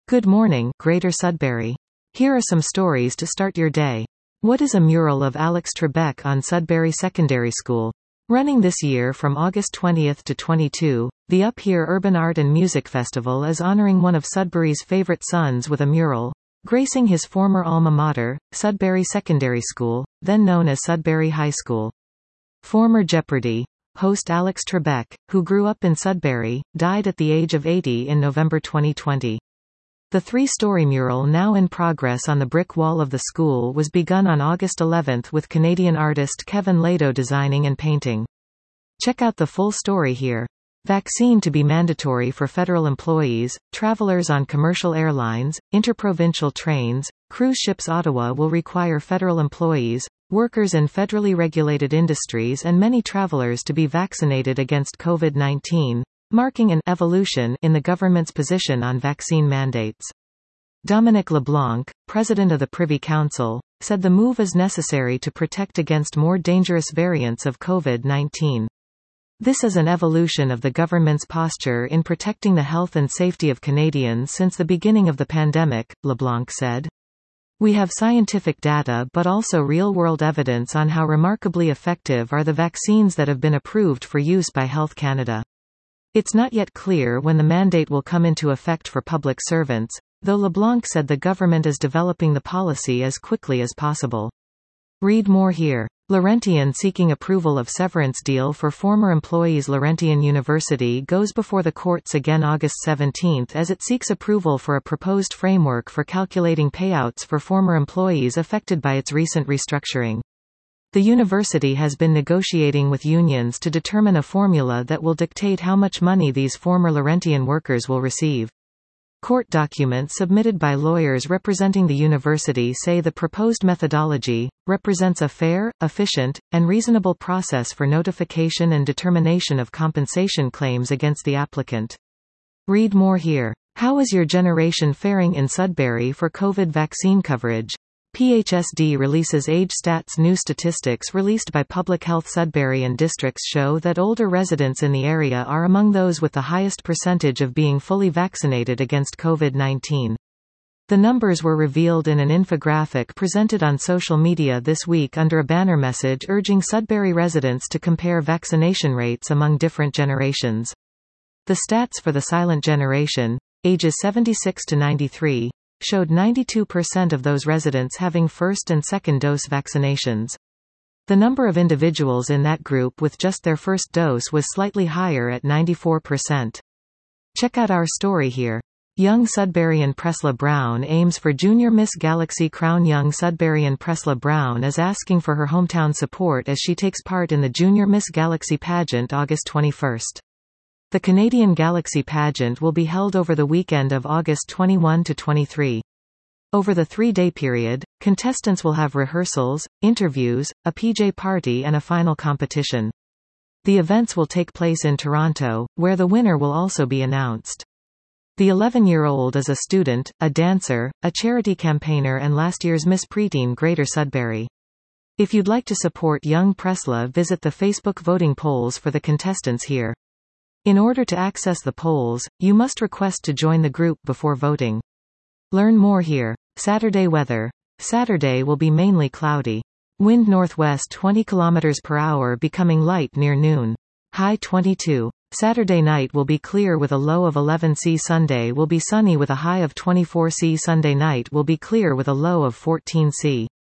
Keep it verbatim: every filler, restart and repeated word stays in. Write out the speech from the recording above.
Good morning, Greater Sudbury. Here are some stories to start your day. What is a mural of Alex Trebek on Sudbury Secondary School? Running this year from August twentieth to twenty-second, the Up Here Urban Art and Music Festival is honoring one of Sudbury's favorite sons with a mural, gracing his former alma mater, Sudbury Secondary School, then known as Sudbury High School. Former Jeopardy! Host Alex Trebek, who grew up in Sudbury, died at the age of eighty in November twenty twenty. The three-story mural now in progress on the brick wall of the school was begun on August eleventh with Canadian artist Kevin Lado designing and painting. Check out the full story here. Vaccine to be mandatory for federal employees, travelers on commercial airlines, interprovincial trains, cruise ships. Ottawa will require federal employees, workers in federally regulated industries and many travelers to be vaccinated against COVID nineteen, marking an evolution in the government's position on vaccine mandates. Dominic LeBlanc, president of the Privy Council, said the move is necessary to protect against more dangerous variants of COVID nineteen. This is an evolution of the government's posture in protecting the health and safety of Canadians since the beginning of the pandemic, LeBlanc said. We have scientific data but also real-world evidence on how remarkably effective are the vaccines that have been approved for use by Health Canada. It's not yet clear when the mandate will come into effect for public servants, though LeBlanc said the government is developing the policy as quickly as possible. Read more here. Laurentian seeking approval of severance deal for former employees. Laurentian University goes before the courts again August seventeenth as it seeks approval for a proposed framework for calculating payouts for former employees affected by its recent restructuring. The university has been negotiating with unions to determine a formula that will dictate how much money these former Laurentian workers will receive. Court documents submitted by lawyers representing the university say the proposed methodology represents a fair, efficient, and reasonable process for notification and determination of compensation claims against the applicant. Read more here. How is your generation faring in Sudbury for COVID vaccine coverage? P H S D releases Age Stats. New statistics released by Public Health Sudbury and districts show that older residents in the area are among those with the highest percentage of being fully vaccinated against COVID nineteen. The numbers were revealed in an infographic presented on social media this week under a banner message urging Sudbury residents to compare vaccination rates among different generations. The stats for the silent generation, ages seventy-six to ninety-three, showed ninety-two percent of those residents having first and second dose vaccinations. The number of individuals in that group with just their first dose was slightly higher at ninety-four percent. Check out our story here. Young Sudburyan Presla Brown aims for Junior Miss Galaxy crown. Young Sudburyan Presla Brown is asking for her hometown support as she takes part in the Junior Miss Galaxy pageant August twenty-first. The Canadian Galaxy pageant will be held over the weekend of August twenty-first to twenty-third. Over the three-day period, contestants will have rehearsals, interviews, a P J party and a final competition. The events will take place in Toronto, where the winner will also be announced. The eleven-year-old is a student, a dancer, a charity campaigner and last year's Miss Preteen Greater Sudbury. If you'd like to support young Presla, visit the Facebook voting polls for the contestants here. In order to access the polls, you must request to join the group before voting. Learn more here. Saturday weather. Saturday will be mainly cloudy. Wind northwest twenty kilometers per hour becoming light near noon. High twenty-two. Saturday night will be clear with a low of eleven Celsius. Sunday will be sunny with a high of twenty-four Celsius. Sunday night will be clear with a low of fourteen Celsius.